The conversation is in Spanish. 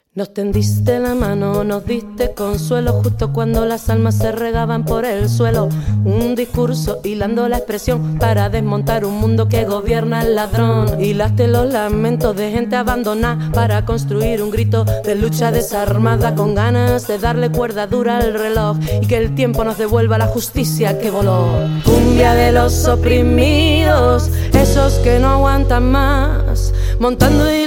Nos tendiste la mano, nos diste consuelo justo cuando las almas se regaban por el suelo. Un discurso hilando la expresión para desmontar un mundo que gobierna el ladrón. Hilaste los lamentos de gente abandonada para construir un grito de lucha desarmada, con ganas de darle cuerda dura al reloj y que el tiempo nos devuelva la justicia que voló. Cumbia de los oprimidos, esos que no aguantan más, montando y